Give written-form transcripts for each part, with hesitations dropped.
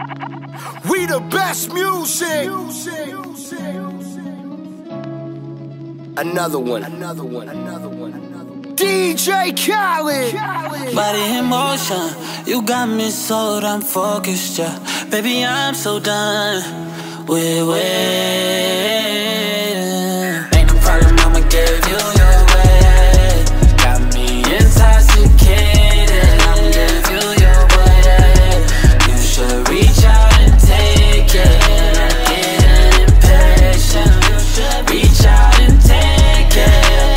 We the best music. Another one. DJ Khaled. Body in motion, you got me so damn focused, yeah. Baby, I'm so done with waiting. Ain't no problem, I'ma give you your way. Got me intoxicated, I'ma give you your way. You should reach out and take it. I'm getting impatient. You should reach out and take it.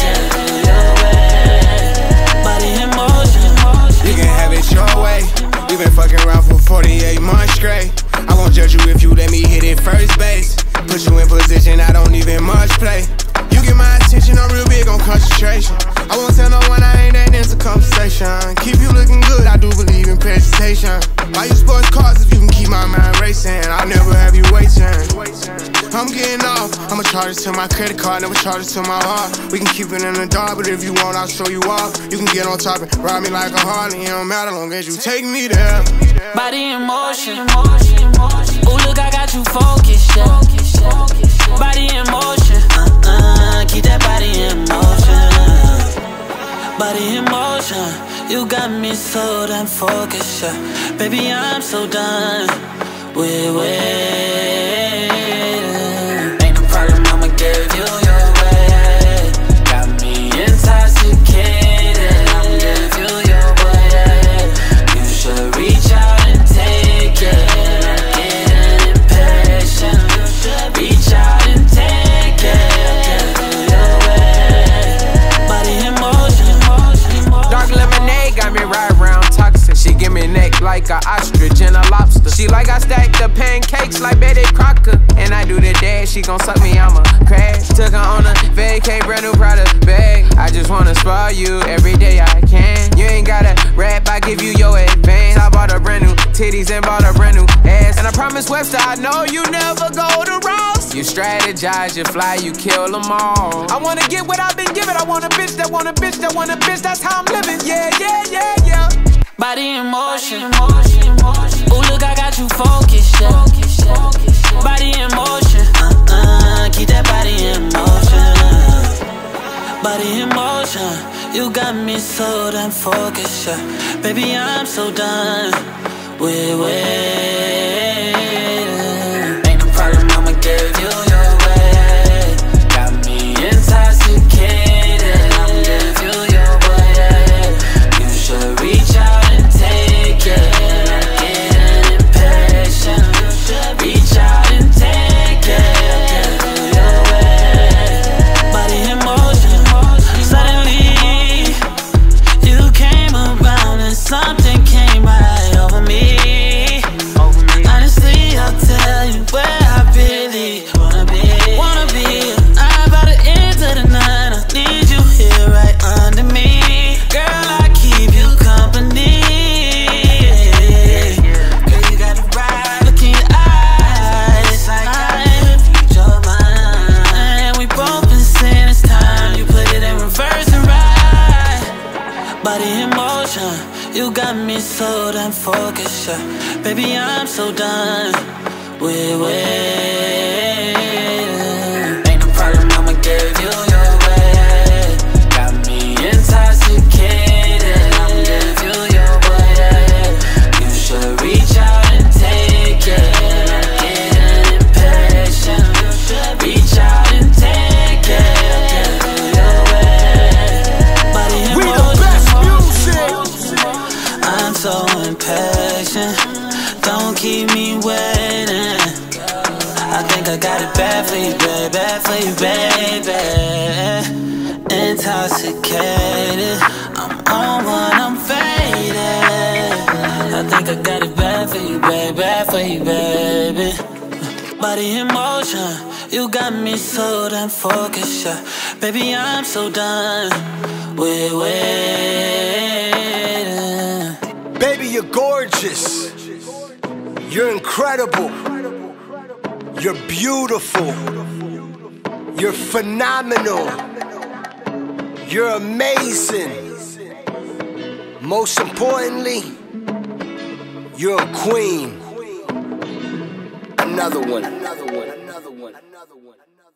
Your way. We been fucking around for 48 months straight. I won't judge you if you let me hit it first base. Put you in position, I don't even much play. You get my attention, I'm real big on concentration. I won't tell no one I ain't that into conversation. Keep you looking good, I do believe in presentation. Buy you sports cars if you can keep my mind racing. I'll never have you waiting. I'm getting off, I'ma charge it to my credit card, never charge it to my heart. We can keep it in the dark, but if you want, I'll show you off. You can get on top and ride me like a Harley. It don't matter long as you take me there. Body in motion. Ooh, look, I got you focused, yeah. Body in motion. Keep that body in motion. Body in motion. You got me so damn focused, yeah. Baby, I'm so done with waiting. Ain't no problem, I'ma give you your way. Got me intoxicated, I'ma give you your way. You should reach out and take it. I'm getting impatient. You should reach out and take it. Give you your way. Body in motion. Dark lemonade got me right round toxic. She give me neck like a ostrich and a lobster. She like I stack the pancakes like Betty Crocker. And I do the dash, she gon' suck me, I'ma crash. Took her on a vacay, brand new Prada bag. I just wanna spoil you every day I can. You ain't gotta rap, I give you your advance. I bought a brand new titties and bought a brand new ass. And I promise Webster, I know you never go to Ross. You strategize, you fly, you kill them all. I wanna get what I've been given. I want a bitch that want a bitch that want a bitch. That's how I'm living, yeah. Body in motion. Ooh, look, I got you focused, yeah. Body in motion. Keep that body in motion. Body in motion. You got me so damn focused, yeah. Baby, I'm so done with waiting. Ain't no problem, I'ma give you your way. Got me intoxicated, I'ma give you your way. You should reach out and take it. I'm getting impatient. You should reach out and take it. Give you your way. Body in motion. Suddenly, you came around and something came right over me. Honestly, I'll tell you where I really wanna be. I'm about to enter the night. I need you here right under me. Girl, I keep you company. Girl, you got the right look in your eyes. I read your mind. We both been saying it's time. You put it in reverse and right. Body in motion. You got me so damn focused, yeah. Baby, I'm so done with waiting. Ain't no problem, I'ma give you your way. Got me intoxicated, I'ma give you your way. You should reach out and take it. I'm getting impatient. You should reach out and take it. Give you your way. Body in We the motion. best music. I'm so impatient. Don't keep me waiting. I think I got it bad for you, baby. Intoxicated. I'm on one, I'm faded. I think I got it bad for you, baby. Body in motion. You got me so damn focused, yeah. Baby, I'm so done with waiting. Baby, you're gorgeous. You're incredible. You're beautiful. You're phenomenal. You're amazing. Most importantly, you're a queen. another one.